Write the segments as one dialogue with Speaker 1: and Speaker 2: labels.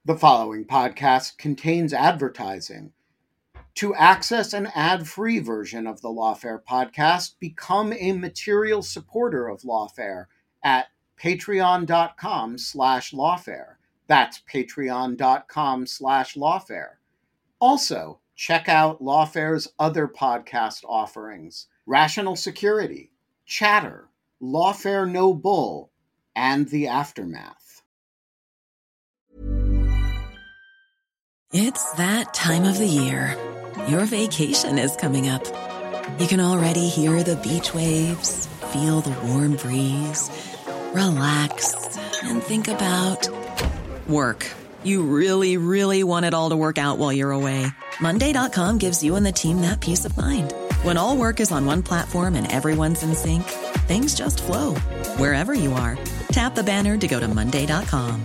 Speaker 1: The following podcast contains advertising. To access an ad-free version of the Lawfare podcast, become a material supporter of Lawfare at patreon.com/lawfare. That's patreon.com/lawfare. Also, check out Lawfare's other podcast offerings: Rational Security, Chatter, Lawfare No Bull, and The Aftermath.
Speaker 2: It's that time of the year. Your vacation is coming up. You can already hear the beach waves, feel the warm breeze, relax, and think about work. You really, really want it all to work out while you're away. Monday.com gives you and the team that peace of mind. When all work is on one platform and everyone's in sync, things just flow. Wherever you are, tap the banner to go to Monday.com.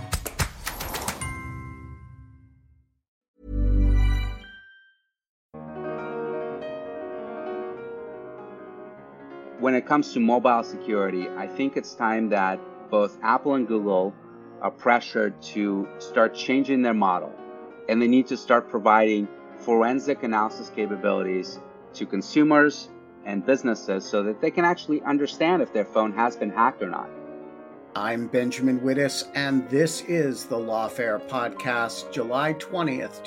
Speaker 3: When it comes to mobile security, I think it's time that both Apple and Google are pressured to start changing their model. And they need to start providing forensic analysis capabilities to consumers and businesses so that they can actually understand if their phone has been hacked or not.
Speaker 1: I'm Benjamin Wittes, and this is the Lawfare Podcast, July 20th,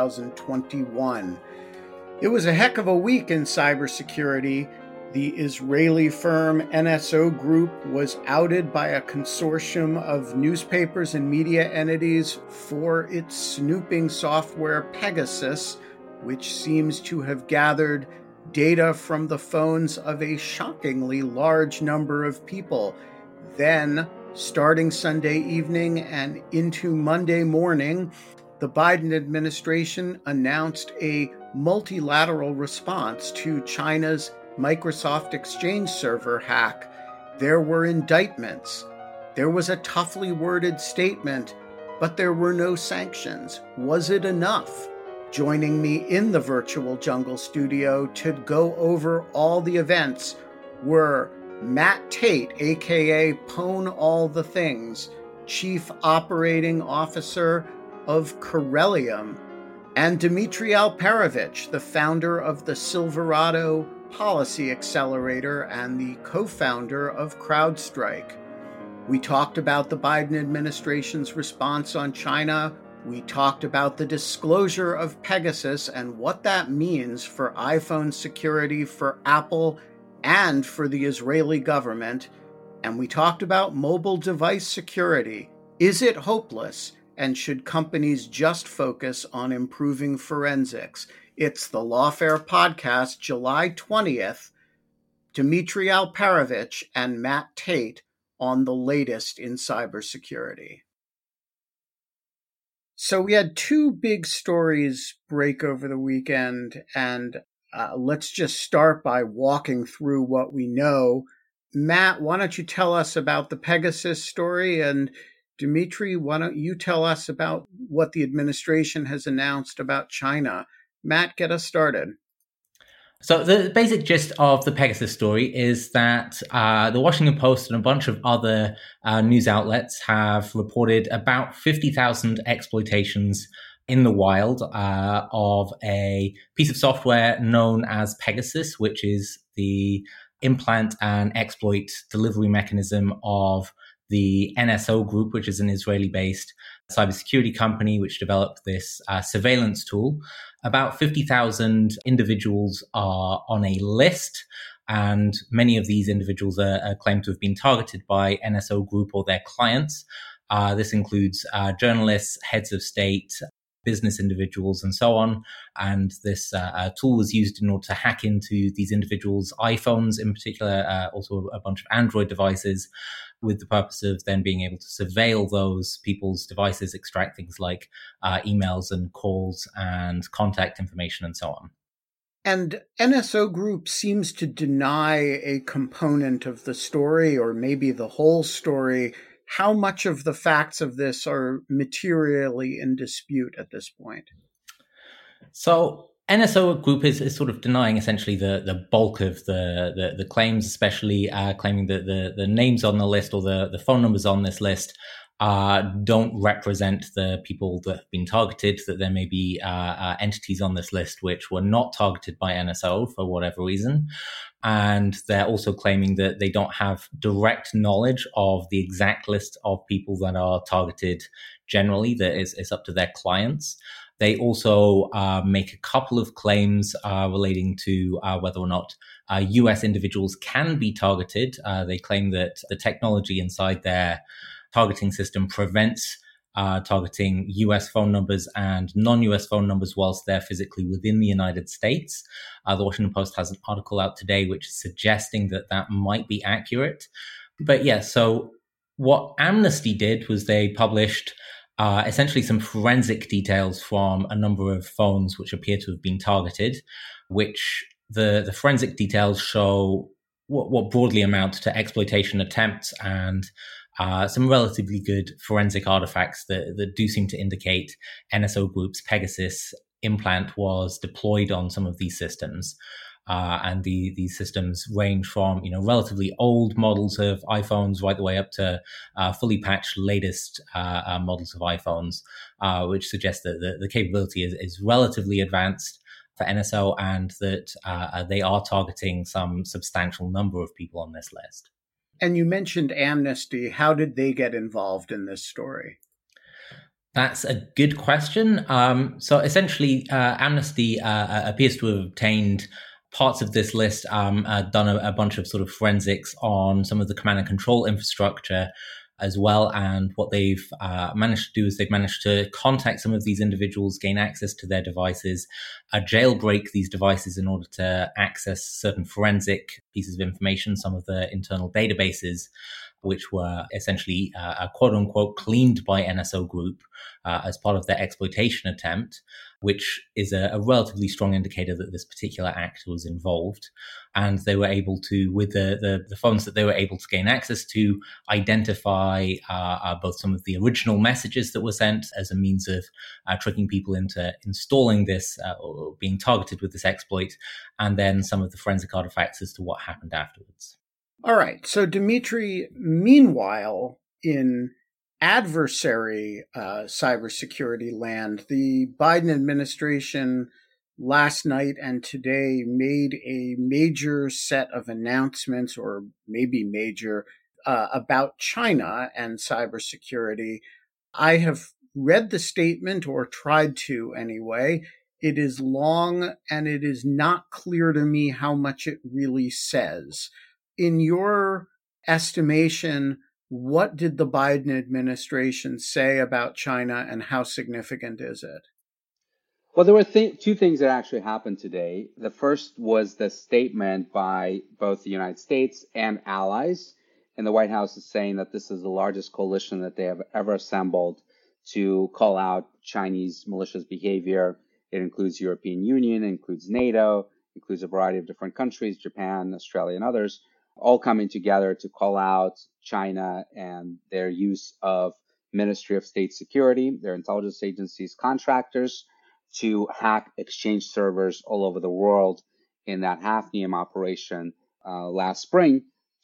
Speaker 1: 2021. It was a heck of a week in cybersecurity. The Israeli firm NSO Group was outed by a consortium of newspapers and media entities for its snooping software Pegasus, which seems to have gathered data from the phones of a shockingly large number of people. Then, starting Sunday evening and into Monday morning, the Biden administration announced a multilateral response to China's Microsoft Exchange server hack. There were indictments. There was a toughly worded statement, but there were no sanctions. Was it enough? Joining me in the virtual jungle studio to go over all the events were Matt Tate, aka Pwn All the Things, Chief Operating Officer of Corellium, and Dmitry Alperovitch, the founder of the Silverado Policy Accelerator and the co-founder of CrowdStrike. We talked about the Biden administration's response on China. We talked about the disclosure of Pegasus and what that means for iPhone security for Apple and for the Israeli government. And we talked about mobile device security. Is it hopeless? And should companies just focus on improving forensics? It's the Lawfare Podcast, July 20th. Dmitry Alperovitch and Matt Tate on the latest in cybersecurity. So we had two big stories break over the weekend, and let's just start by walking through what we know. Matt, why don't you tell us about the Pegasus story? And Dmitry, why don't you tell us about what the administration has announced about China? Matt, get us started.
Speaker 4: So the basic gist of the Pegasus story is that the Washington Post and a bunch of other news outlets have reported about 50,000 exploitations in the wild of a piece of software known as Pegasus, which is the implant and exploit delivery mechanism of the NSO Group, which is an Israeli-based cybersecurity company which developed this surveillance tool. About 50,000 individuals are on a list, and many of these individuals are claimed to have been targeted by NSO Group or their clients. This includes journalists, heads of state, business individuals, and so on. And this tool was used in order to hack into these individuals' iPhones, in particular, also a bunch of Android devices, with the purpose of then being able to surveil those people's devices, extract things like emails and calls and contact information and so on.
Speaker 1: And NSO Group seems to deny a component of the story, or maybe the whole story. How much of the facts of this are materially in dispute at this point?
Speaker 4: So NSO Group is sort of denying essentially the bulk of the claims, especially claiming that the names on the list or the phone numbers on this list don't represent the people that have been targeted, that there may be entities on this list which were not targeted by NSO for whatever reason. And they're also claiming that they don't have direct knowledge of the exact list of people that are targeted generally, that is up to their clients. They also make a couple of claims relating to whether or not US individuals can be targeted. They claim that the technology inside their targeting system prevents targeting US phone numbers and non-US phone numbers whilst they're physically within the United States. The Washington Post has an article out today which is suggesting that that might be accurate. But yeah, so what Amnesty did was they published essentially some forensic details from a number of phones which appear to have been targeted, which the forensic details show what broadly amount to exploitation attempts and some relatively good forensic artifacts that do seem to indicate NSO Group's Pegasus implant was deployed on some of these systems. And these systems range from, relatively old models of iPhones right the way up to fully patched latest models of iPhones, which suggests that the capability is relatively advanced for NSO and that they are targeting some substantial number of people on this list.
Speaker 1: And you mentioned Amnesty. How did they get involved in this story?
Speaker 4: That's a good question. So essentially, Amnesty appears to have obtained parts of this list, done a bunch of sort of forensics on some of the command and control infrastructure as well. And what they've managed to do is they've managed to contact some of these individuals, gain access to their devices, jailbreak these devices in order to access certain forensic pieces of information, some of the internal databases, which were essentially quote unquote cleaned by NSO Group as part of their exploitation attempt, which is a relatively strong indicator that this particular actor was involved. And they were able to, with the phones that they were able to gain access to, identify both some of the original messages that were sent as a means of tricking people into installing this or being targeted with this exploit, and then some of the forensic artifacts as to what happened afterwards.
Speaker 1: All right. So, Dimitri, meanwhile, in adversary cybersecurity land, the Biden administration last night and today made a major set of announcements, or maybe major, about China and cybersecurity. I have read the statement, or tried to anyway. It is long, and it is not clear to me how much it really says. In your estimation, what did the Biden administration say about China, and how significant is it?
Speaker 3: Well, there were two things that actually happened today. The first was the statement by both the United States and allies. And the White House is saying that this is the largest coalition that they have ever assembled to call out Chinese malicious behavior. It includes European Union, it includes NATO, it includes a variety of different countries, Japan, Australia, and others, all coming together to call out China and their use of Ministry of State Security, their intelligence agencies, contractors, to hack exchange servers all over the world in that Hafnium operation last spring,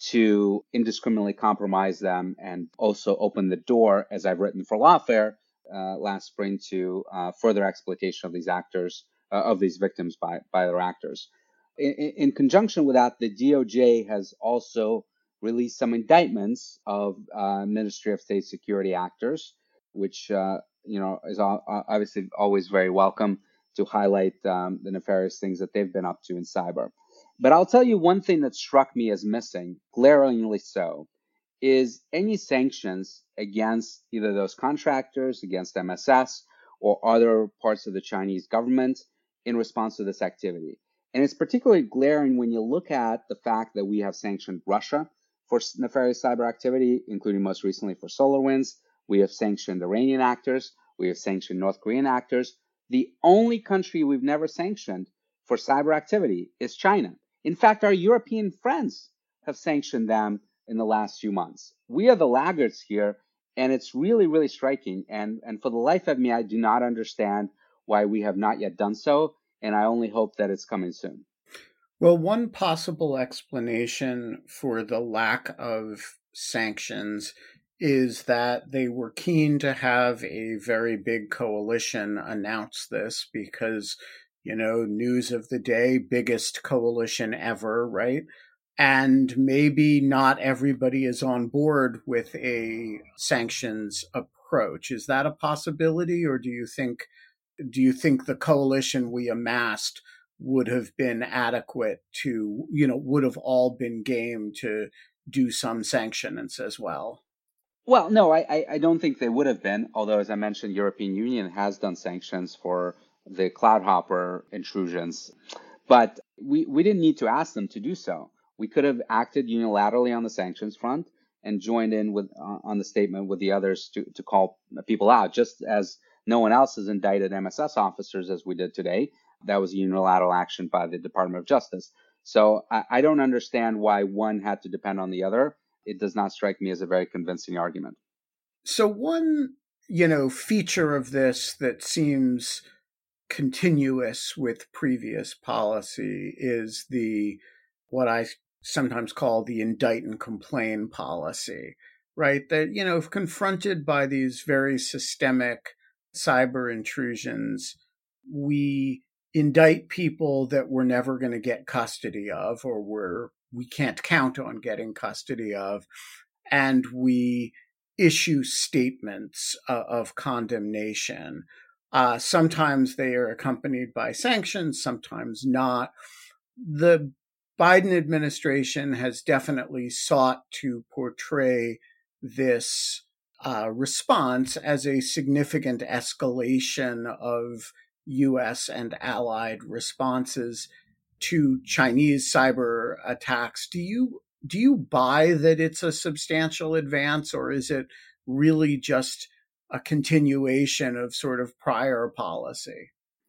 Speaker 3: to indiscriminately compromise them and also open the door, as I've written for Lawfare last spring, to further exploitation of these actors, of these victims by their actors. In conjunction with that, the DOJ has also released some indictments of Ministry of State Security actors, which is obviously always very welcome to highlight the nefarious things that they've been up to in cyber. But I'll tell you one thing that struck me as missing, glaringly so, is any sanctions against either those contractors, against MSS, or other parts of the Chinese government in response to this activity. And it's particularly glaring when you look at the fact that we have sanctioned Russia for nefarious cyber activity, including most recently for SolarWinds. We have sanctioned Iranian actors. We have sanctioned North Korean actors. The only country we've never sanctioned for cyber activity is China. In fact, our European friends have sanctioned them in the last few months. We are the laggards here, and it's really, really striking. And for the life of me, I do not understand why we have not yet done so, and I only hope that it's coming soon.
Speaker 1: Well, one possible explanation for the lack of sanctions is that they were keen to have a very big coalition announce this because, news of the day, biggest coalition ever, right? And maybe not everybody is on board with a sanctions approach. Is that a possibility, or do you think the coalition we amassed would have been adequate to, would have all been game to do some sanctions as well?
Speaker 3: Well, no, I don't think they would have been. Although, as I mentioned, European Union has done sanctions for the Cloudhopper intrusions, but we didn't need to ask them to do so. We could have acted unilaterally on the sanctions front and joined in with on the statement with the others to call people out, just as no one else has indicted MSS officers as we did today. That was a unilateral action by the Department of Justice. So I don't understand why one had to depend on the other. It does not strike me as a very convincing argument.
Speaker 1: So one, feature of this that seems continuous with previous policy is what I sometimes call the indict and complain policy, right? That, if confronted by these very systemic cyber intrusions, we indict people that we're never going to get custody of, or we can't count on getting custody of, and we issue statements of condemnation. Sometimes they are accompanied by sanctions, sometimes not. The Biden administration has definitely sought to portray this response as a significant escalation of U.S. and allied responses to Chinese cyber attacks. Do you buy that it's a substantial advance, or is it really just a continuation of sort of prior policy?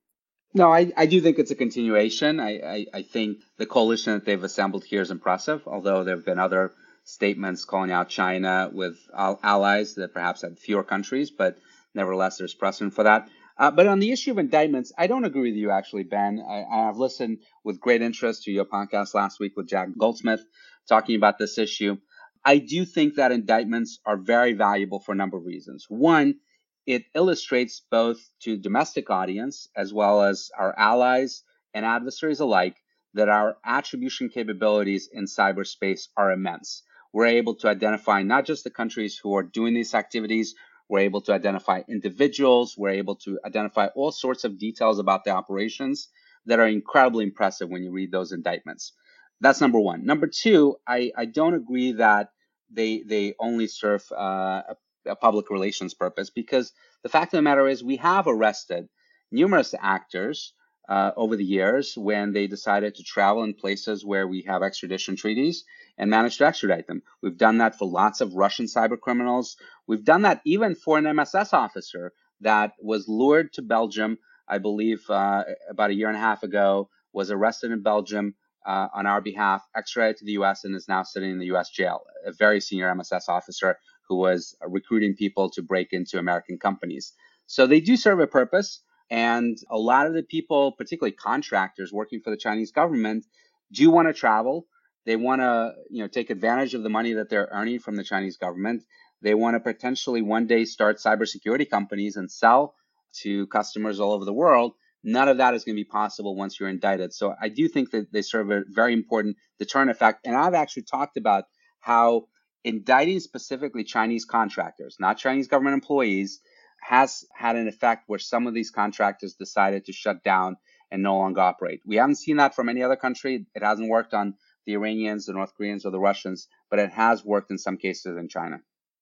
Speaker 3: No, I do think it's a continuation. I think the coalition that they've assembled here is impressive, although there have been other statements calling out China with allies that perhaps had fewer countries, but nevertheless, there's precedent for that. But on the issue of indictments, I don't agree with you, actually, Ben. I have listened with great interest to your podcast last week with Jack Goldsmith talking about this issue. I do think that indictments are very valuable for a number of reasons. One, it illustrates both to domestic audience as well as our allies and adversaries alike that our attribution capabilities in cyberspace are immense. We're able to identify not just the countries who are doing these activities, we're able to identify individuals, we're able to identify all sorts of details about the operations that are incredibly impressive when you read those indictments. That's number one. Number two, I don't agree that they only serve a public relations purpose, because the fact of the matter is we have arrested numerous actors over the years when they decided to travel in places where we have extradition treaties and managed to extradite them. We've done that for lots of Russian cyber criminals. We've done that even for an MSS officer that was lured to Belgium, I believe about a year and a half ago, was arrested in Belgium on our behalf, extradited to the U.S. and is now sitting in the U.S. jail. A very senior MSS officer who was recruiting people to break into American companies. So they do serve a purpose. And a lot of the people, particularly contractors working for the Chinese government, do want to travel. They want to, take advantage of the money that they're earning from the Chinese government. They want to potentially one day start cybersecurity companies and sell to customers all over the world. None of that is going to be possible once you're indicted. So I do think that they serve a very important deterrent effect. And I've actually talked about how indicting specifically Chinese contractors, not Chinese government employees, has had an effect where some of these contractors decided to shut down and no longer operate. We haven't seen that from any other country. It hasn't worked on the Iranians, the North Koreans, or the Russians, but it has worked in some cases in China.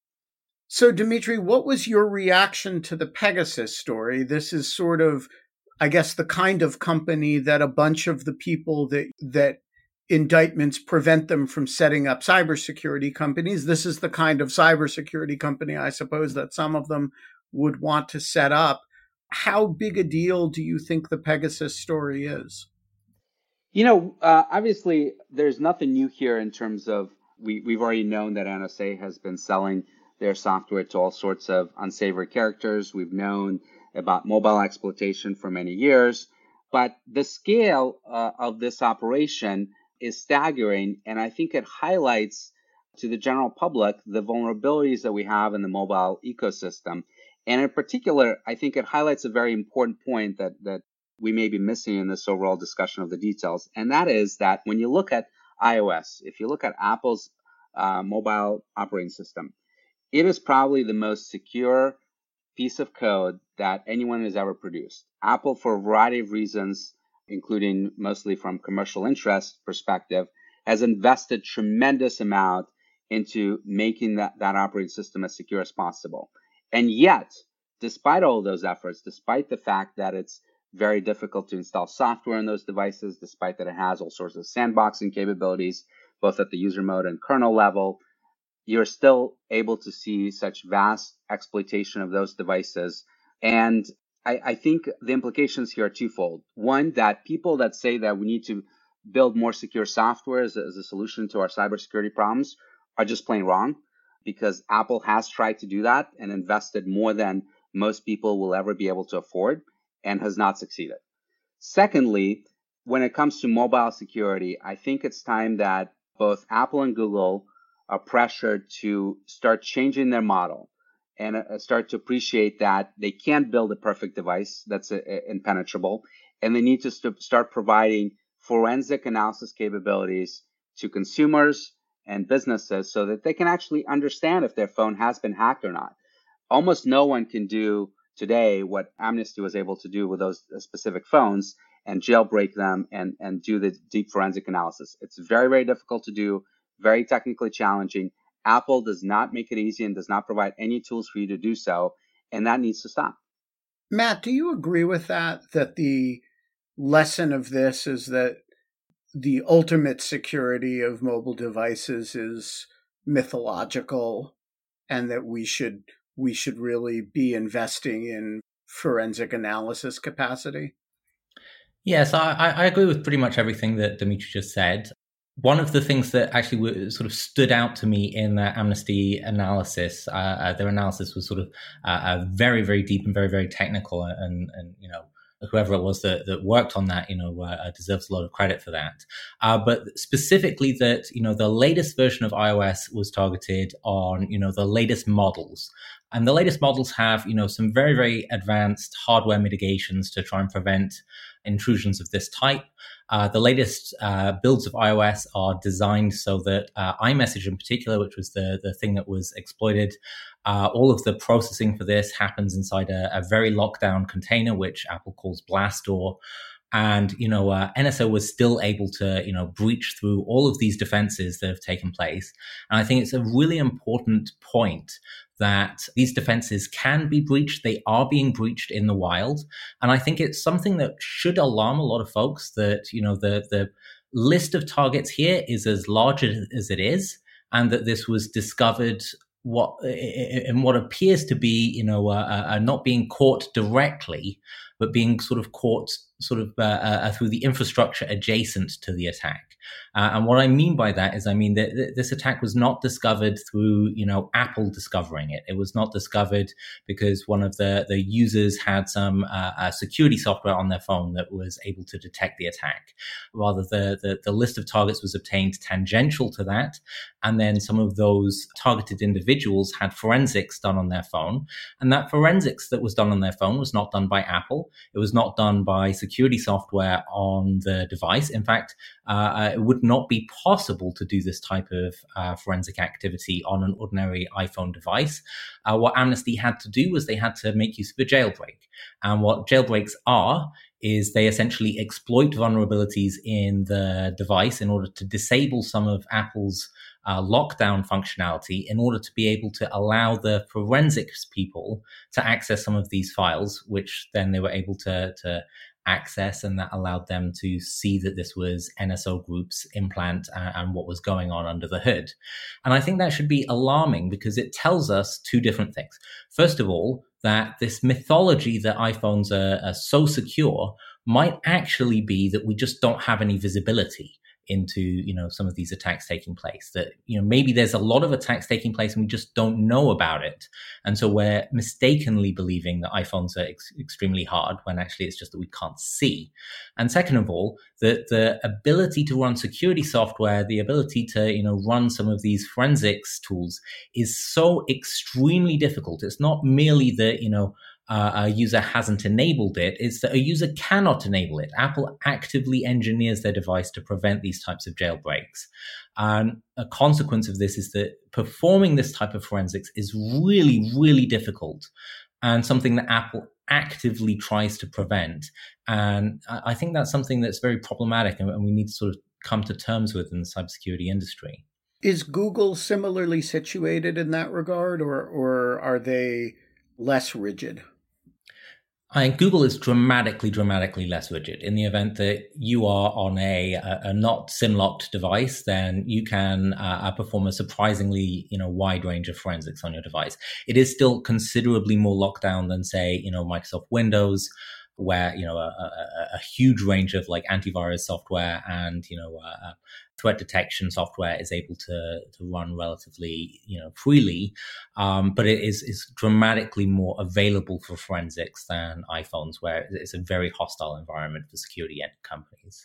Speaker 1: So, Dmitry, what was your reaction to the Pegasus story? This is sort of, I guess, the kind of company that a bunch of the people that indictments prevent them from setting up cybersecurity companies. This is the kind of cybersecurity company, I suppose, that some of them would want to set up. How big a deal do you think the Pegasus story is?
Speaker 3: Obviously, there's nothing new here in terms of we've already known that NSA has been selling their software to all sorts of unsavory characters. We've known about mobile exploitation for many years, but the scale of this operation is staggering, and I think it highlights to the general public the vulnerabilities that we have in the mobile ecosystem. And in particular, I think it highlights a very important point that we may be missing in this overall discussion of the details. And that is that when you look at iOS, if you look at Apple's mobile operating system, it is probably the most secure piece of code that anyone has ever produced. Apple, for a variety of reasons, including mostly from commercial interest perspective, has invested tremendous amount into making that operating system as secure as possible. And yet, despite all those efforts, despite the fact that it's very difficult to install software in those devices, despite that it has all sorts of sandboxing capabilities, both at the user mode and kernel level, you're still able to see such vast exploitation of those devices. And I think the implications here are twofold. One, that people that say that we need to build more secure software as a solution to our cybersecurity problems are just plain wrong, because Apple has tried to do that and invested more than most people will ever be able to afford and has not succeeded. Secondly, when it comes to mobile security, I think it's time that both Apple and Google are pressured to start changing their model and start to appreciate that they can't build a perfect device that's impenetrable, and they need to start providing forensic analysis capabilities to consumers and businesses so that they can actually understand if their phone has been hacked or not. Almost no one can do today what Amnesty was able to do with those specific phones and jailbreak them and do the deep forensic analysis. It's very, very difficult to do, very technically challenging. Apple does not make it easy and does not provide any tools for you to do so, and that needs to stop.
Speaker 1: Matt, do you agree with that the lesson of this is that the ultimate security of mobile devices is mythological and that we should really be investing in forensic analysis capacity?
Speaker 4: Yes, I agree with pretty much everything that Dimitri just said. One of the things that actually sort of stood out to me in the Amnesty analysis, their analysis was sort of very, very deep and very, very technical, and whoever it was that worked on that, deserves a lot of credit for that. But specifically that, the latest version of iOS was targeted on, the latest models. And the latest models have, some very, very advanced hardware mitigations to try and prevent intrusions of this type. The latest builds of iOS are designed so that iMessage in particular, which was the thing that was exploited, all of the processing for this happens inside a very locked down container, which Apple calls Blastdoor. And, NSO was still able to, breach through all of these defenses that have taken place. And I think it's a really important point that these defenses can be breached. They are being breached in the wild. And I think it's something that should alarm a lot of folks that, the list of targets here is as large as it is, and that this was discovered in what appears to be, not being caught directly, but being sort of caught through the infrastructure adjacent to the attack. And what I mean by that is, that this attack was not discovered through, Apple discovering it. It was not discovered because one of the users had some security software on their phone that was able to detect the attack. Rather, the list of targets was obtained tangential to that. And then some of those targeted individuals had forensics done on their phone. And that forensics that was done on their phone was not done by Apple. It was not done by security software on the device. In fact, it would not be possible to do this type of forensic activity on an ordinary iPhone device. What Amnesty had to do was they had to make use of a jailbreak. And what jailbreaks are is they essentially exploit vulnerabilities in the device in order to disable some of Apple's lockdown functionality in order to be able to allow the forensics people to access some of these files, which then they were able to access, and that allowed them to see that this was NSO Group's implant and what was going on under the hood. And I think that should be alarming because it tells us two different things. First of all, that this mythology that iPhones are so secure might actually be that we just don't have any visibility into, some of these attacks taking place. That, maybe there's a lot of attacks taking place and we just don't know about it. And so we're mistakenly believing that iPhones are extremely hard when actually it's just that we can't see. And second of all, that the ability to run security software, the ability to, run some of these forensics tools is so extremely difficult. It's not merely that, a user hasn't enabled it, it's that a user cannot enable it. Apple actively engineers their device to prevent these types of jailbreaks. And a consequence of this is that performing this type of forensics is really, really difficult and something that Apple actively tries to prevent. And I think that's something that's very problematic and we need to sort of come to terms with in the cybersecurity industry.
Speaker 1: Is Google similarly situated in that regard, or are they less rigid?
Speaker 4: Google is dramatically less rigid. In the event that you are on a not SIM-locked device, then you can perform a surprisingly wide range of forensics on your device. It is still considerably more locked down than, say, Microsoft Windows, where a huge range of like antivirus software and threat detection software is able to run relatively freely, but it is dramatically more available for forensics than iPhones, where it's a very hostile environment for security companies.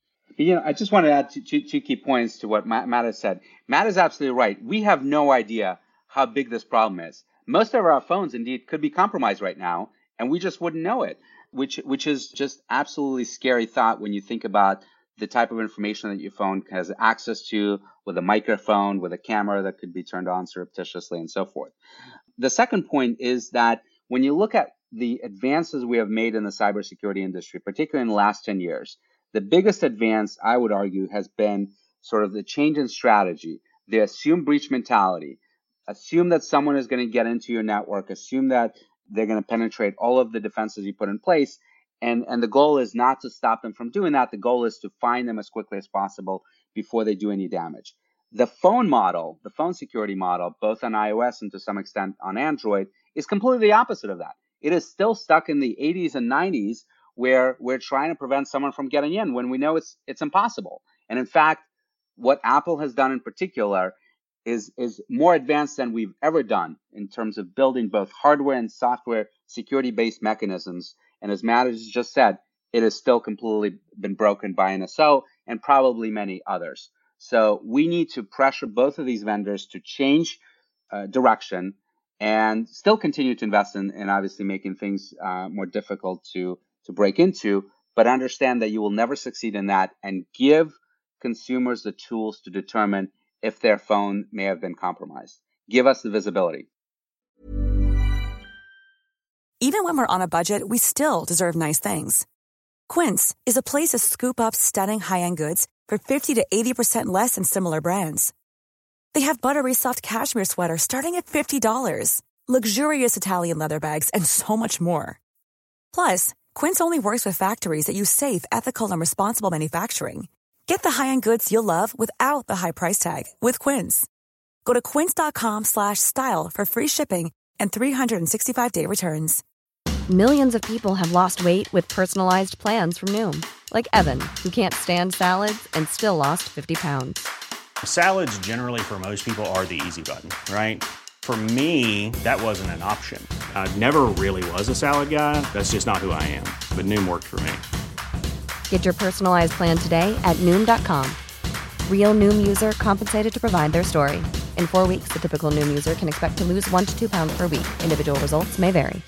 Speaker 3: I just want to add two key points to what Matt has said. Matt is absolutely right. We have no idea how big this problem is. Most of our phones, indeed, could be compromised right now, and we just wouldn't know it, which is just absolutely scary thought when you think about the type of information that your phone has access to, with a microphone, with a camera that could be turned on surreptitiously, and so forth. The second point is that when you look at the advances we have made in the cybersecurity industry, particularly in the last 10 years, the biggest advance, I would argue, has been sort of the change in strategy, the assume breach mentality. Assume that someone is going to get into your network, assume that they're going to penetrate all of the defenses you put in place. And the goal is not to stop them from doing that. The goal is to find them as quickly as possible before they do any damage. The phone model, the phone security model, both on iOS and to some extent on Android, is completely the opposite of that. It is still stuck in the 80s and 90s where we're trying to prevent someone from getting in when we know it's impossible. And in fact, what Apple has done in particular is more advanced than we've ever done in terms of building both hardware and software security-based mechanisms. And as Matt has just said, it has still completely been broken by NSO and probably many others. So we need to pressure both of these vendors to change direction and still continue to invest in obviously making things more difficult to break into, but understand that you will never succeed in that, and give consumers the tools to determine if their phone may have been compromised. Give us the visibility.
Speaker 5: Even when we're on a budget, we still deserve nice things. Quince is a place to scoop up stunning high-end goods for 50 to 80% less than similar brands. They have buttery soft cashmere sweaters starting at $50, luxurious Italian leather bags, and so much more. Plus, Quince only works with factories that use safe, ethical, and responsible manufacturing. Get the high-end goods you'll love without the high price tag with Quince. Go to quince.com/style for free shipping and 365-day returns.
Speaker 6: Millions of people have lost weight with personalized plans from Noom, like Evan, who can't stand salads and still lost 50 pounds.
Speaker 7: Salads generally for most people are the easy button, right? For me, that wasn't an option. I never really was a salad guy. That's just not who I am. But Noom worked for me.
Speaker 6: Get your personalized plan today at Noom.com. Real Noom user compensated to provide their story. In 4 weeks, the typical Noom user can expect to lose 1 to 2 pounds per week. Individual results may vary.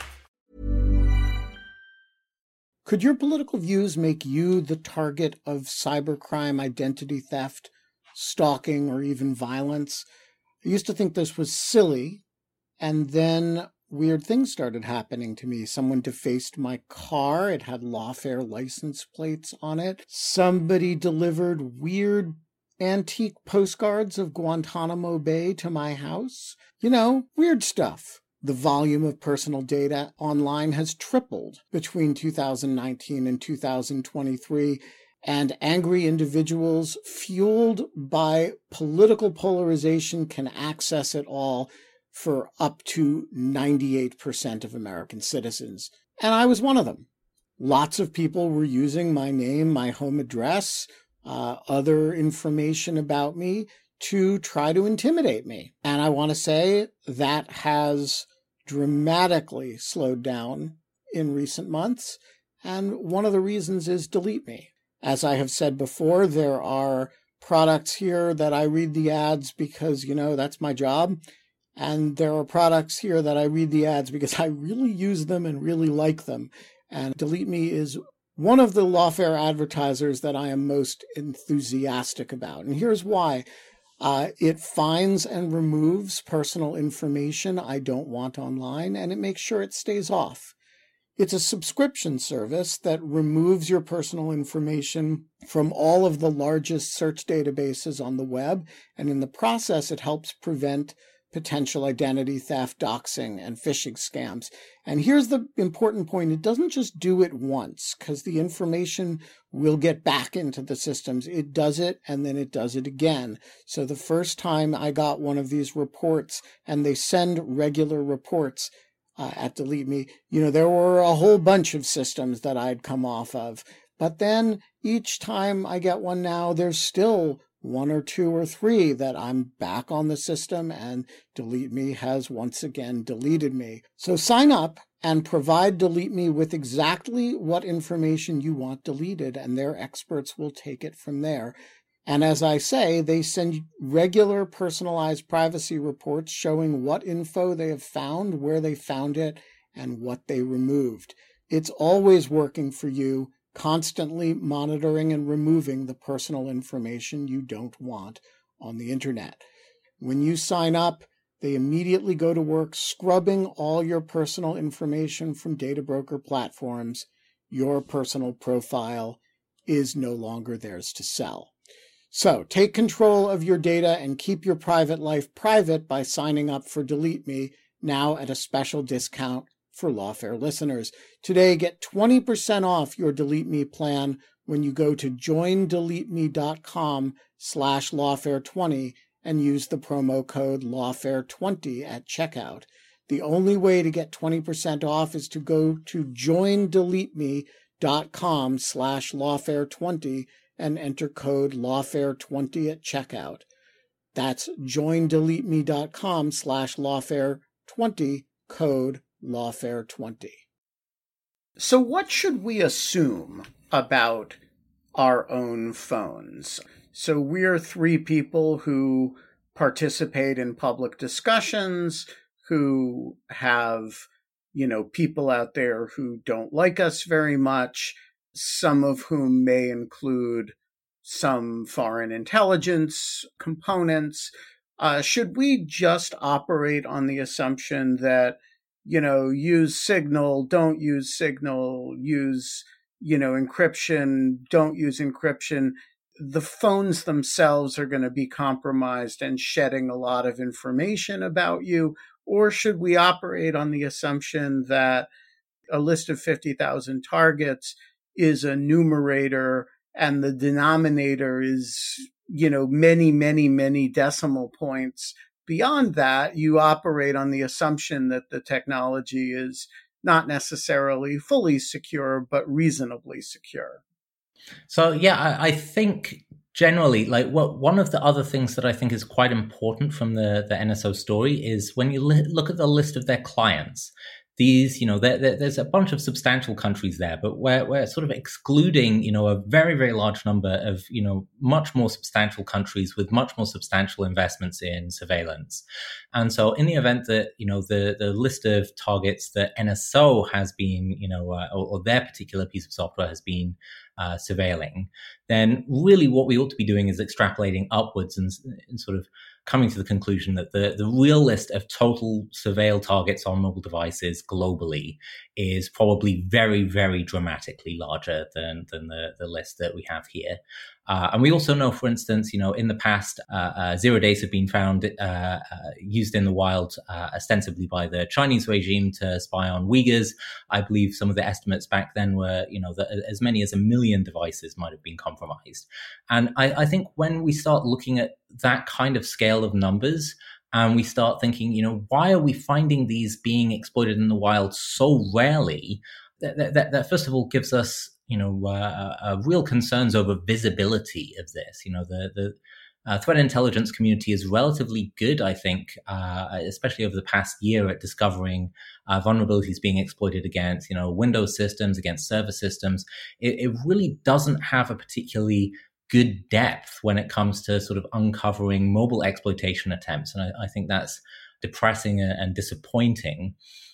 Speaker 1: Could your political views make you the target of cybercrime, identity theft, stalking, or even violence? I used to think this was silly, and then weird things started happening to me. Someone defaced my car. It had Lawfare license plates on it. Somebody delivered weird antique postcards of Guantanamo Bay to my house. Weird stuff. The volume of personal data online has tripled between 2019 and 2023, and angry individuals fueled by political polarization can access it all for up to 98% of American citizens. And I was one of them. Lots of people were using my name, my home address, other information about me to try to intimidate me. And I want to say that has dramatically slowed down in recent months. And one of the reasons is Delete Me. As I have said before, there are products here that I read the ads because, that's my job. And there are products here that I read the ads because I really use them and really like them. And Delete Me is one of the Lawfare advertisers that I am most enthusiastic about. And here's why. It finds and removes personal information I don't want online, and it makes sure it stays off. It's a subscription service that removes your personal information from all of the largest search databases on the web, and in the process, it helps prevent potential identity theft, doxing, and phishing scams. And here's the important point. It doesn't just do it once, because the information will get back into the systems. It does it, and then it does it again. So the first time I got one of these reports, and they send regular reports at Delete Me, there were a whole bunch of systems that I'd come off of. But then each time I get one now, there's still one or two or three that I'm back on the system, and Delete Me has once again deleted me. So sign up and provide Delete Me with exactly what information you want deleted, and their experts will take it from there. And as I say, they send regular personalized privacy reports showing what info they have found, where they found it, and what they removed. It's always working for you, constantly monitoring and removing the personal information you don't want on the internet. When you sign up, they immediately go to work scrubbing all your personal information from data broker platforms. Your personal profile is no longer theirs to sell. So take control of your data and keep your private life private by signing up for Delete Me, now at a special discount for Lawfare listeners. Today, get 20% off your Delete Me plan when you go to joindeleteme.com/Lawfare20 and use the promo code Lawfare20 at checkout. The only way to get 20% off is to go to joindeleteme.com/Lawfare20 and enter code Lawfare20 at checkout. That's joindeleteme.com/Lawfare20, code Lawfare20. So what should we assume about our own phones? So we're three people who participate in public discussions, who have, people out there who don't like us very much, some of whom may include some foreign intelligence components. Should we just operate on the assumption that, use Signal, don't use Signal, use, encryption, don't use encryption? The phones themselves are going to be compromised and shedding a lot of information about you? Or should we operate on the assumption that a list of 50,000 targets is a numerator and the denominator is, many, many, many decimal points? Beyond that, you operate on the assumption that the technology is not necessarily fully secure, but reasonably secure.
Speaker 4: So, I think generally, one of the other things that I think is quite important from the NSO story is when you look at the list of their clients, these, there's a bunch of substantial countries there, but we're sort of excluding, a very, very large number of, much more substantial countries with much more substantial investments in surveillance. And so in the event that, the list of targets that NSO has been, or their particular piece of software has been surveilling, then really what we ought to be doing is extrapolating upwards and sort of coming to the conclusion that the real list of total surveilled targets on mobile devices globally is probably very, very dramatically larger than the list that we have here. And we also know, for instance, in the past, 0 days have been found used in the wild ostensibly by the Chinese regime to spy on Uyghurs. I believe some of the estimates back then were, that as many as 1 million devices might have been compromised. And I think when we start looking at that kind of scale of numbers, and we start thinking, why are we finding these being exploited in the wild so rarely? That first of all gives us real concerns over visibility of this. The threat intelligence community is relatively good, I think, especially over the past year at discovering vulnerabilities being exploited against, Windows systems, against server systems. It really doesn't have a particularly good depth when it comes to sort of uncovering mobile exploitation attempts. And I think that's depressing and disappointing.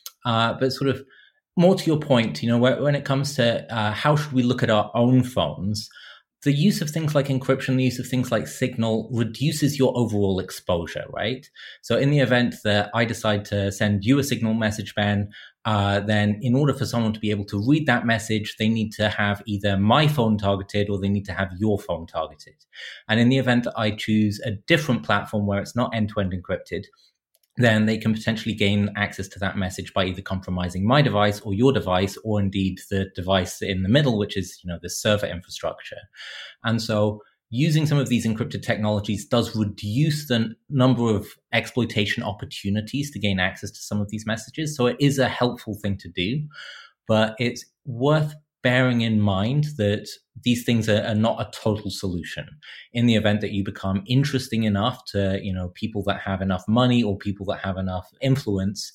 Speaker 4: But sort of more to your point, when it comes to how should we look at our own phones, the use of things like encryption, the use of things like Signal reduces your overall exposure, right? So in the event that I decide to send you a Signal message, Ben, then in order for someone to be able to read that message, they need to have either my phone targeted or they need to have your phone targeted. And in the event that I choose a different platform where it's not end-to-end encrypted, then they can potentially gain access to that message by either compromising my device or your device, or indeed the device in the middle, which is, the server infrastructure. And so using some of these encrypted technologies does reduce the number of exploitation opportunities to gain access to some of these messages. So it is a helpful thing to do, but it's worth bearing in mind that these things are not a total solution. In the event that you become interesting enough to, people that have enough money or people that have enough influence,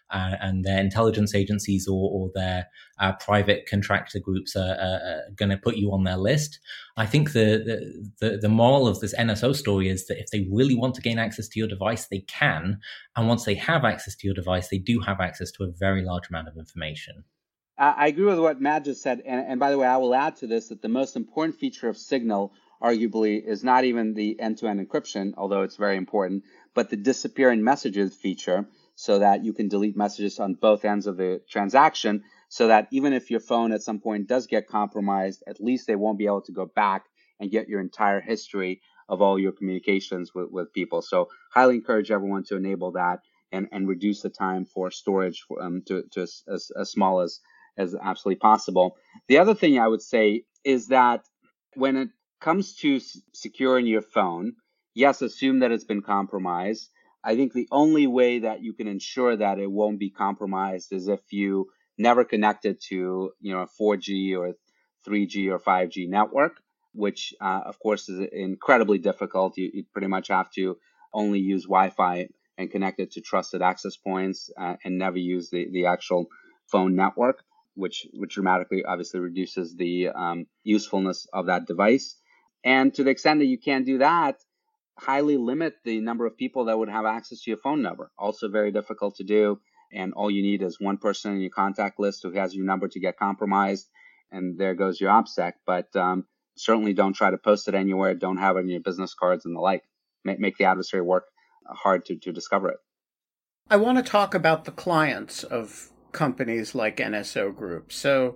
Speaker 4: and their intelligence agencies or their private contractor groups are going to put you on their list. I think the moral of this NSO story is that if they really want to gain access to your device, they can. And once they have access to your device, they do have access to a very large amount of information.
Speaker 3: I agree with what Matt just said. And by the way, I will add to this that the most important feature of Signal, arguably, is not even the end-to-end encryption, although it's very important, but the disappearing messages feature, so that you can delete messages on both ends of the transaction, so that even if your phone at some point does get compromised, at least they won't be able to go back and get your entire history of all your communications with people. So highly encourage everyone to enable that and reduce the time for storage to as small as absolutely possible. The other thing I would say is that when it comes to securing your phone, yes, assume that it's been compromised. I think the only way that you can ensure that it won't be compromised is if you never connected to, a 4G or 3G or 5G network, which of course is incredibly difficult. You pretty much have to only use Wi-Fi and connect it to trusted access points and never use the actual phone network, which dramatically obviously reduces the usefulness of that device. And to the extent that you can't do that, highly limit the number of people that would have access to your phone number. Also very difficult to do. And all you need is one person in your contact list who has your number to get compromised. And there goes your OPSEC. But certainly don't try to post it anywhere. Don't have it in your business cards and the like. Make the adversary work hard to discover it.
Speaker 1: I want to talk about the clients of companies like NSO Group. So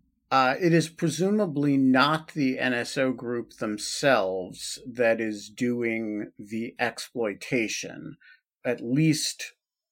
Speaker 1: it is presumably not the NSO Group themselves that is doing the exploitation, at least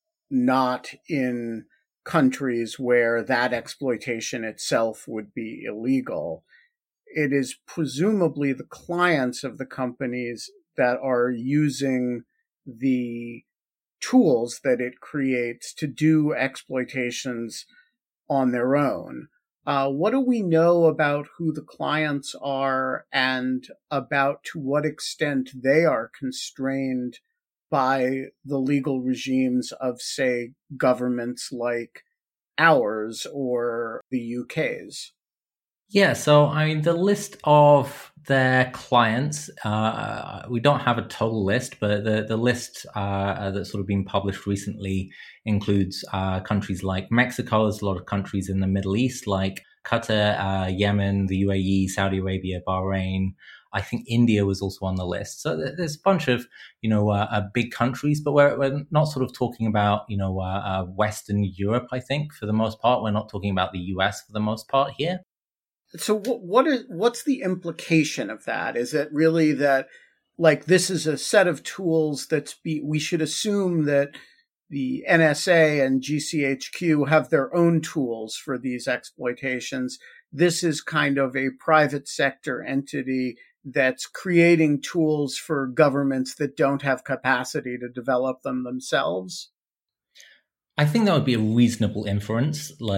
Speaker 1: not in countries where that exploitation itself would be illegal. It is presumably the clients of the companies that are using the tools that it creates to do exploitations on their own. What do we know about who the clients are and about to what extent they are constrained by the legal regimes of, say, governments like ours or the UK's?
Speaker 4: Yeah, so the list of their clients, we don't have a total list, but the list that's sort of been published recently includes countries like Mexico. There's a lot of countries in the Middle East like Qatar, Yemen, the UAE, Saudi Arabia, Bahrain. I think India was also on the list. So there's a bunch of, big countries, but we're not sort of talking about, Western Europe, I think, for the most part. We're not talking about the US for the most part here.
Speaker 1: So what's the implication of that? Is it really that, like, this is a set of tools we should assume that the NSA and GCHQ have their own tools for these exploitations? This is kind of a private sector entity that's creating tools for governments that don't have capacity to develop them themselves?
Speaker 4: I think that would be a reasonable inference. Like,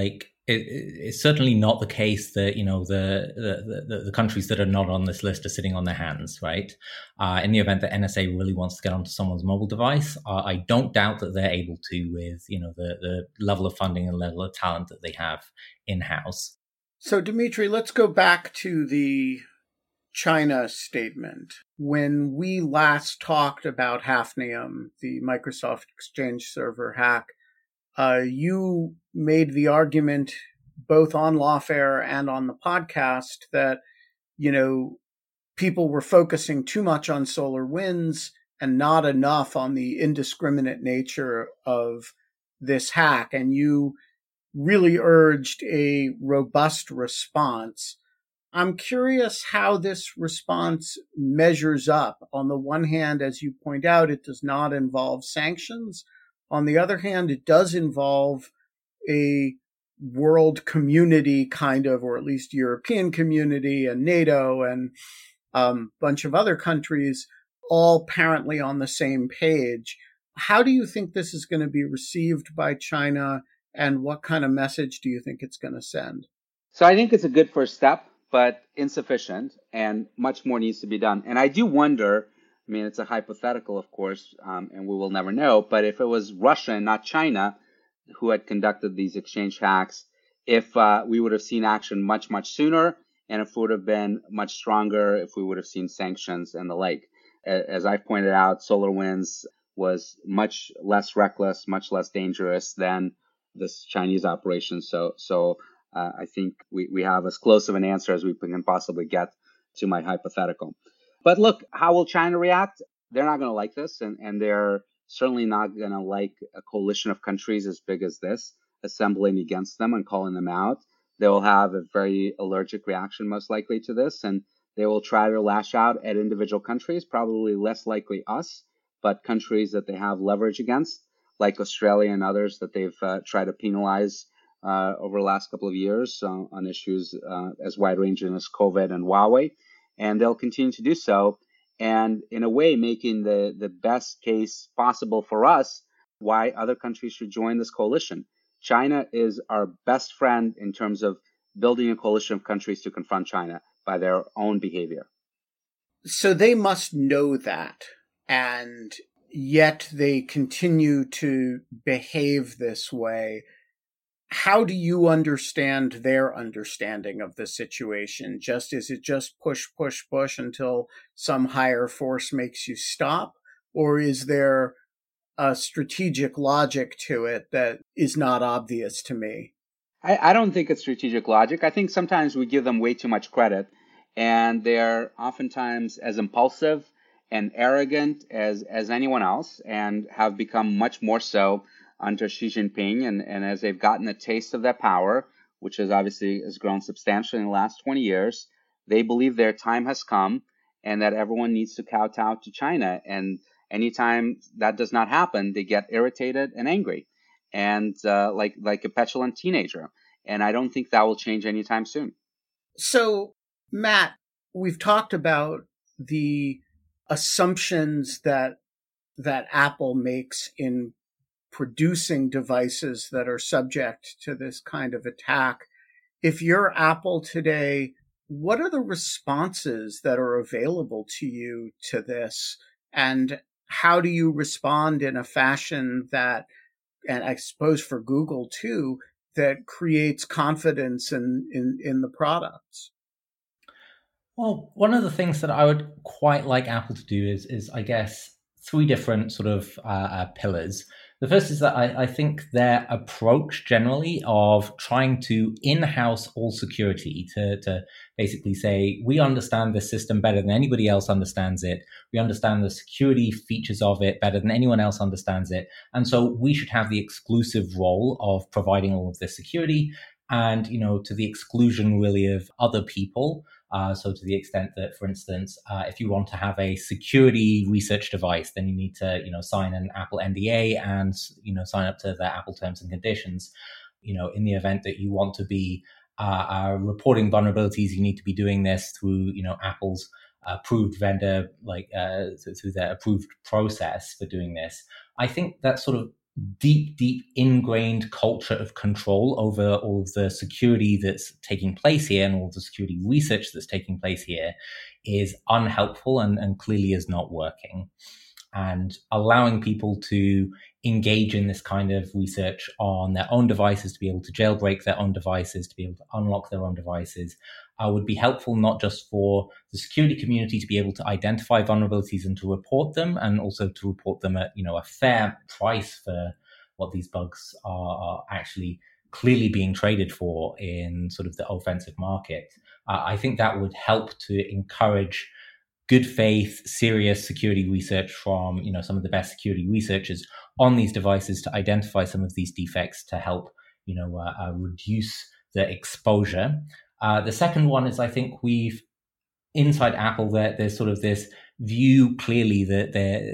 Speaker 4: it's certainly not the case that the countries that are not on this list are sitting on their hands, right? In the event that NSA really wants to get onto someone's mobile device, I don't doubt that they're able to with the level of funding and level of talent that they have in house.
Speaker 1: So, Dimitri, let's go back to the China statement. When we last talked about Hafnium, the Microsoft Exchange server hack, you made the argument both on Lawfare and on the podcast that, people were focusing too much on SolarWinds and not enough on the indiscriminate nature of this hack. And you really urged a robust response. I'm curious how this response measures up. On the one hand, as you point out, it does not involve sanctions. On the other hand, it does involve a world community kind of, or at least European community and NATO and a bunch of other countries all apparently on the same page. How do you think this is going to be received by China, and what kind of message do you think it's going to send?
Speaker 3: So I think it's a good first step, but insufficient, and much more needs to be done. And I do wonder, it's a hypothetical, of course, and we will never know, but if it was Russia and not China who had conducted these exchange hacks, if we would have seen action much, much sooner, and if it would have been much stronger, if we would have seen sanctions and the like. As I pointed out, SolarWinds was much less reckless, much less dangerous than this Chinese operation. So I think we have as close of an answer as we can possibly get to my hypothetical. But look, how will China react? They're not going to like this, and they're certainly not going to like a coalition of countries as big as this assembling against them and calling them out. They will have a very allergic reaction, most likely, to this, and they will try to lash out at individual countries, probably less likely us, but countries that they have leverage against, like Australia and others that they've tried to penalize over the last couple of years on issues as wide-ranging as COVID and Huawei. And they'll continue to do so, and in a way making the best case possible for us why other countries should join this coalition. China is our best friend in terms of building a coalition of countries to confront China by their own behavior.
Speaker 1: So they must know that, and yet they continue to behave this way. How do you understand their understanding of the situation? Is it just push, push, push until some higher force makes you stop? Or is there a strategic logic to it that is not obvious to me?
Speaker 3: I don't think it's strategic logic. I think sometimes we give them way too much credit, and they're oftentimes as impulsive and arrogant as anyone else, and have become much more so under Xi Jinping. And as they've gotten a taste of that power, which has grown substantially in the last 20 years, they believe their time has come and that everyone needs to kowtow to China. And anytime that does not happen, they get irritated and angry, and like a petulant teenager. And I don't think that will change anytime soon.
Speaker 1: So, Matt, we've talked about the assumptions that Apple makes in producing devices that are subject to this kind of attack. If you're Apple today, what are the responses that are available to you to this? And how do you respond in a fashion that, and I suppose for Google too, that creates confidence in the products?
Speaker 4: Well, one of the things that I would quite like Apple to do is I guess, three different sort of pillars. The first is that I think their approach generally of trying to in-house all security to basically say, we understand this system better than anybody else understands it. We understand the security features of it better than anyone else understands it. And so we should have the exclusive role of providing all of this security, and, to the exclusion really of other people. So to the extent that, for instance, if you want to have a security research device, then you need to, sign an Apple NDA and, sign up to the Apple terms and conditions. In the event that you want to be reporting vulnerabilities, you need to be doing this through, Apple's approved vendor, through their approved process for doing this. I think that sort of deep ingrained culture of control over all of the security that's taking place here and all the security research that's taking place here is unhelpful and clearly is not working. And allowing people to engage in this kind of research on their own devices, to be able to jailbreak their own devices, to be able to unlock their own devices, would be helpful not just for the security community to be able to identify vulnerabilities and to report them, and also to report them at a fair price for what these bugs are actually clearly being traded for in sort of the offensive market. I think that would help to encourage good faith, serious security research from some of the best security researchers on these devices to identify some of these defects to help reduce the exposure. The second one is, I think we've inside Apple there's sort of this view clearly that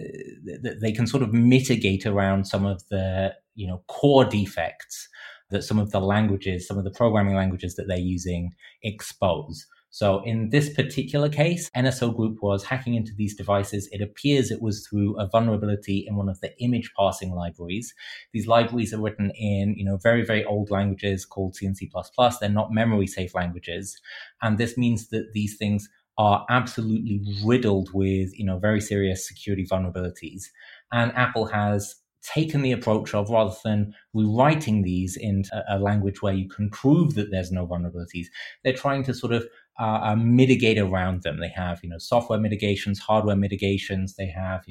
Speaker 4: they can sort of mitigate around some of the core defects that some of the languages, some of the programming languages that they're using expose. So in this particular case, NSO Group was hacking into these devices. It appears it was through a vulnerability in one of the image parsing libraries. These libraries are written in, very, very old languages called C and C++. They're not memory safe languages. And this means that these things are absolutely riddled with, very serious security vulnerabilities. And Apple has taken the approach of, rather than rewriting these into a language where you can prove that there's no vulnerabilities, they're trying to sort of mitigate around them. They have, software mitigations, hardware mitigations. They have,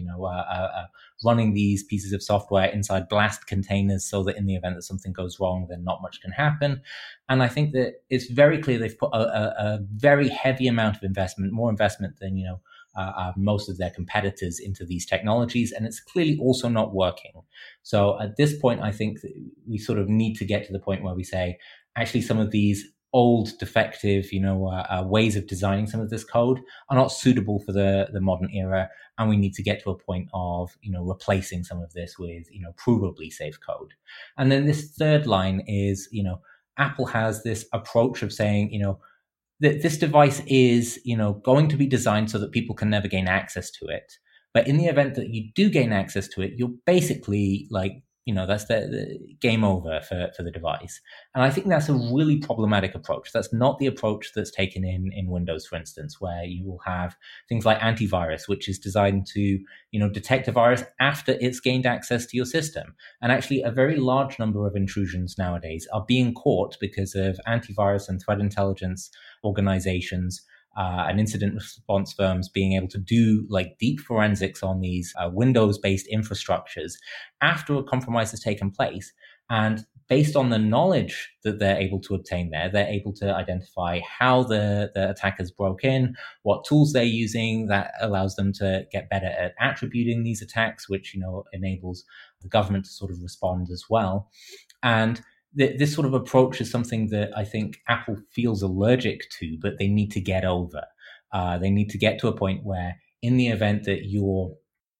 Speaker 4: running these pieces of software inside blast containers so that in the event that something goes wrong, then not much can happen. And I think that it's very clear they've put a very heavy amount of investment, more investment than, most of their competitors into these technologies, and it's clearly also not working. So at this point, I think that we sort of need to get to the point where we say, actually, some of these old, defective, ways of designing some of this code are not suitable for the modern era, and we need to get to a point of, replacing some of this with, provably safe code. And then this third line is, Apple has this approach of saying, that this device is, going to be designed so that people can never gain access to it. But in the event that you do gain access to it, you're basically like, that's the game over for the device. And I think that's a really problematic approach. That's not the approach that's taken in Windows, for instance, where you will have things like antivirus, which is designed to, detect a virus after it's gained access to your system. And actually, a very large number of intrusions nowadays are being caught because of antivirus and threat intelligence organizations and incident response firms being able to do like deep forensics on these Windows-based infrastructures after a compromise has taken place. And based on the knowledge that they're able to obtain there, they're able to identify how the attackers broke in, what tools they're using that allows them to get better at attributing these attacks, which, enables the government to sort of respond as well. And this sort of approach is something that I think Apple feels allergic to, but they need to get over. They need to get to a point where, in the event that your,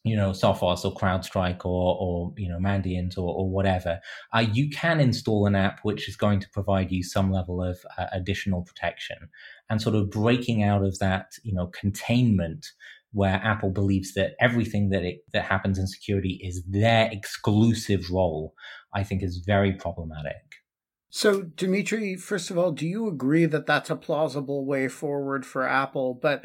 Speaker 4: Sophos or CrowdStrike or Mandiant or whatever, you can install an app which is going to provide you some level of additional protection, and sort of breaking out of that, containment where Apple believes that everything that happens in security is their exclusive role, I think is very problematic.
Speaker 1: So, Dimitri, first of all, do you agree that that's a plausible way forward for Apple? But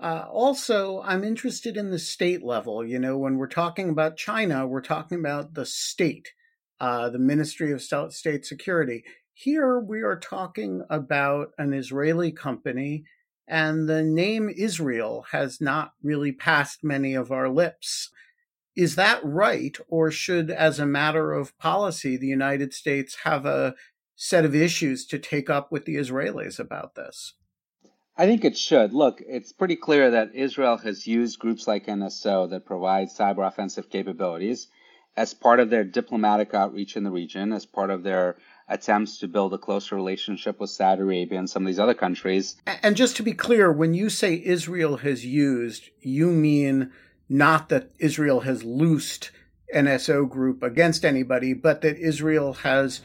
Speaker 1: also, I'm interested in the state level. When we're talking about China, we're talking about the state, the Ministry of State Security. Here, we are talking about an Israeli company, and the name Israel has not really passed many of our lips. Is that right? Or should, as a matter of policy, the United States have a set of issues to take up with the Israelis about this?
Speaker 3: I think it should. Look, it's pretty clear that Israel has used groups like NSO that provide cyber offensive capabilities as part of their diplomatic outreach in the region, as part of their attempts to build a closer relationship with Saudi Arabia and some of these other countries.
Speaker 1: And just to be clear, when you say Israel has used, you mean not that Israel has loosed NSO Group against anybody, but that Israel has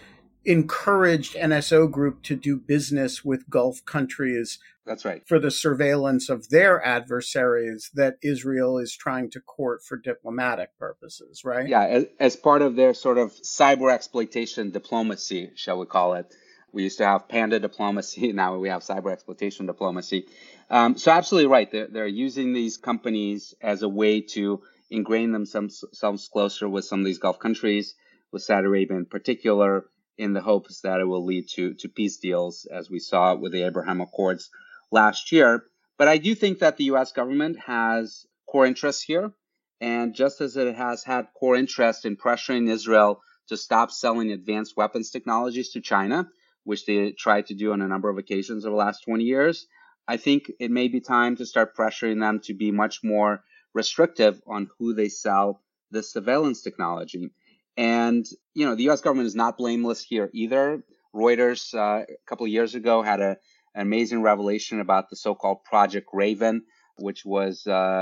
Speaker 1: encouraged NSO Group to do business with Gulf countries.
Speaker 3: That's right.
Speaker 1: For the surveillance of their adversaries that Israel is trying to court for diplomatic purposes, right?
Speaker 3: Yeah, as part of their sort of cyber exploitation diplomacy, shall we call it. We used to have panda diplomacy, now we have cyber exploitation diplomacy. So absolutely right. They're using these companies as a way to ingrain themselves closer with some of these Gulf countries, with Saudi Arabia in particular, in the hopes that it will lead to peace deals, as we saw with the Abraham Accords last year. But I do think that the U.S. government has core interests here. And just as it has had core interest in pressuring Israel to stop selling advanced weapons technologies to China, which they tried to do on a number of occasions over the last 20 years, I think it may be time to start pressuring them to be much more restrictive on who they sell this surveillance technology. And, the U.S. government is not blameless here either. Reuters a couple of years ago had an amazing revelation about the so-called Project Raven, which was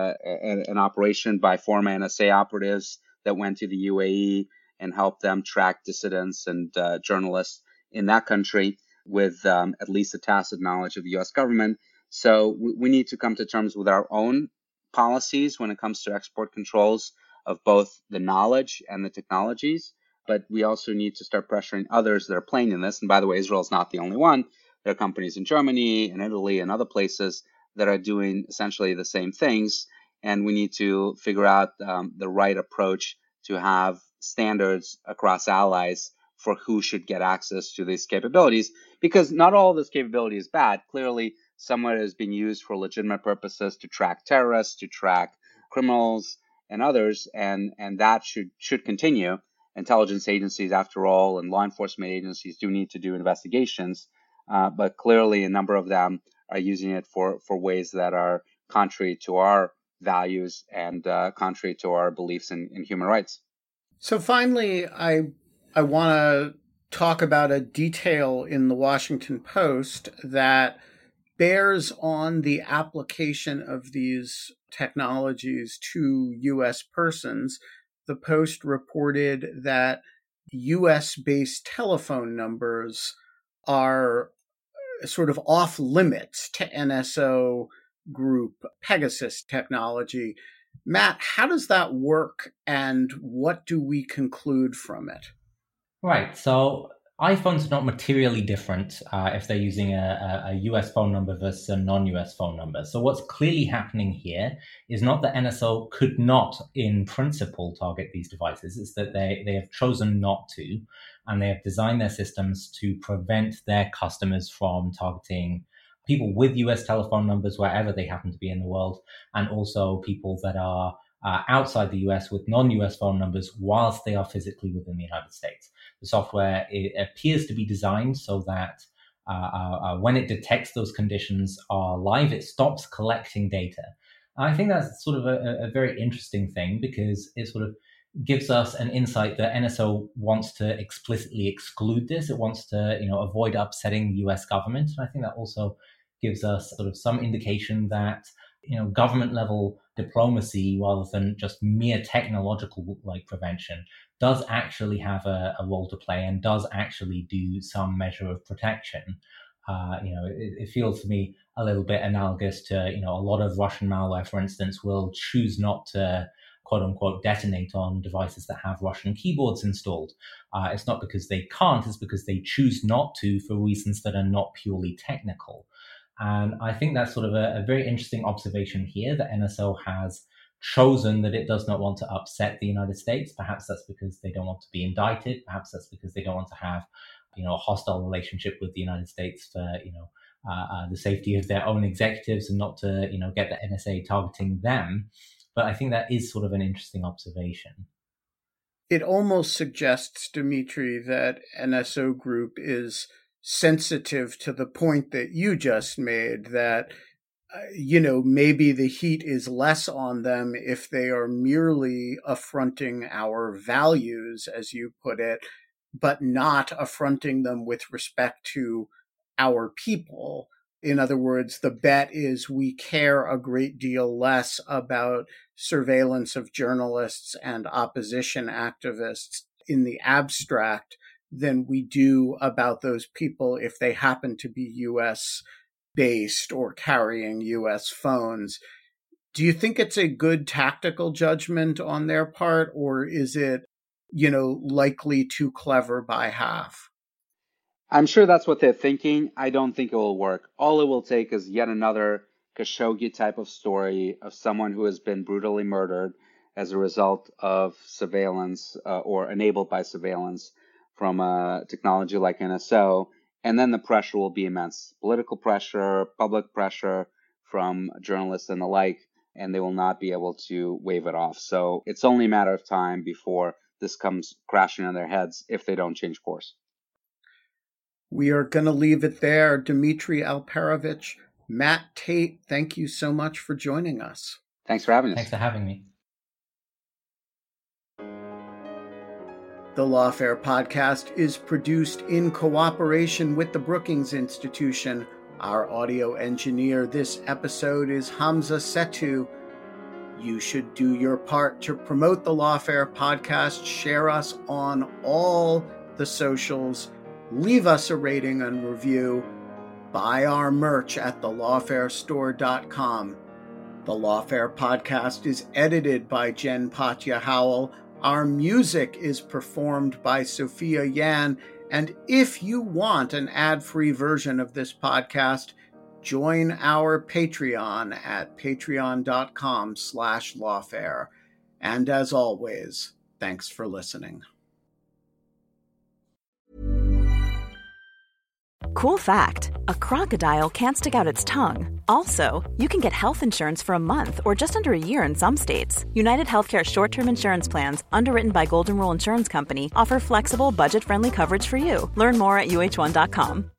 Speaker 3: an operation by former NSA operatives that went to the UAE and helped them track dissidents and journalists in that country with at least a tacit knowledge of the U.S. government. So we need to come to terms with our own policies when it comes to export controls of both the knowledge and the technologies. But we also need to start pressuring others that are playing in this. And by the way, Israel is not the only one. There are companies in Germany and Italy and other places that are doing essentially the same things. And we need to figure out the right approach to have standards across allies for who should get access to these capabilities, because not all of this capability is bad. Clearly, some of it has been used for legitimate purposes to track terrorists, to track criminals and others, and that should continue. Intelligence agencies, after all, and law enforcement agencies do need to do investigations, but clearly a number of them are using it for ways that are contrary to our values and contrary to our beliefs in human rights.
Speaker 1: So finally, I want to talk about a detail in the Washington Post that bears on the application of these technologies to U.S. persons. The Post reported that U.S.-based telephone numbers are sort of off limits to NSO Group Pegasus technology. Matt, how does that work, and what do we conclude from it?
Speaker 4: Right. So iPhones are not materially different if they're using a US phone number versus a non-US phone number. So what's clearly happening here is not that NSO could not, in principle, target these devices. It's that they have chosen not to, and they have designed their systems to prevent their customers from targeting people with US telephone numbers wherever they happen to be in the world, and also people that are outside the US with non-US phone numbers whilst they are physically within the United States. The software, it appears to be designed so that when it detects those conditions are live, it stops collecting data. And I think that's sort of a very interesting thing, because it sort of gives us an insight that NSO wants to explicitly exclude this. It wants to, avoid upsetting the US government. And I think that also gives us sort of some indication that, government level diplomacy, rather than just mere technological prevention, does actually have a role to play and does actually do some measure of protection. It feels to me a little bit analogous to, a lot of Russian malware, for instance, will choose not to quote unquote detonate on devices that have Russian keyboards installed. It's not because they can't, it's because they choose not to for reasons that are not purely technical. And I think that's sort of a very interesting observation here, that NSO has chosen that it does not want to upset the United States. Perhaps that's because they don't want to be indicted. Perhaps that's because they don't want to have, a hostile relationship with the United States for, the safety of their own executives, and not to, get the NSA targeting them. But I think that is sort of an interesting observation.
Speaker 1: It almost suggests, Dimitri, that NSO Group is sensitive to the point that you just made, that, maybe the heat is less on them if they are merely affronting our values, as you put it, but not affronting them with respect to our people. In other words, the bet is we care a great deal less about surveillance of journalists and opposition activists in the abstract than we do about those people if they happen to be U.S. based or carrying U.S. phones. Do you think it's a good tactical judgment on their part, or is it, likely too clever by half?
Speaker 3: I'm sure that's what they're thinking. I don't think it will work. All it will take is yet another Khashoggi type of story of someone who has been brutally murdered as a result of surveillance or enabled by surveillance from a technology like NSO. And then the pressure will be immense. Political pressure, public pressure from journalists and the like, and they will not be able to wave it off. So it's only a matter of time before this comes crashing on their heads if they don't change course.
Speaker 1: We are going to leave it there. Dmitry Alperovitch, Matt Tate, thank you so much for joining us.
Speaker 3: Thanks for having us.
Speaker 4: Thanks for having me.
Speaker 1: The Lawfare podcast is produced in cooperation with the Brookings Institution. Our audio engineer this episode is Hamza Setu. You should do your part to promote the Lawfare podcast. Share us on all the socials. Leave us a rating and review. Buy our merch at thelawfarestore.com. The Lawfare podcast is edited by Jen Patja Howell. Our music is performed by Sophia Yan. And if you want an ad-free version of this podcast, join our Patreon at patreon.com/lawfare. And as always, thanks for listening.
Speaker 5: Cool fact, a crocodile can't stick out its tongue. Also, you can get health insurance for a month or just under a year in some states. United Healthcare short-term insurance plans, underwritten by Golden Rule Insurance Company, offer flexible, budget-friendly coverage for you. Learn more at uh1.com.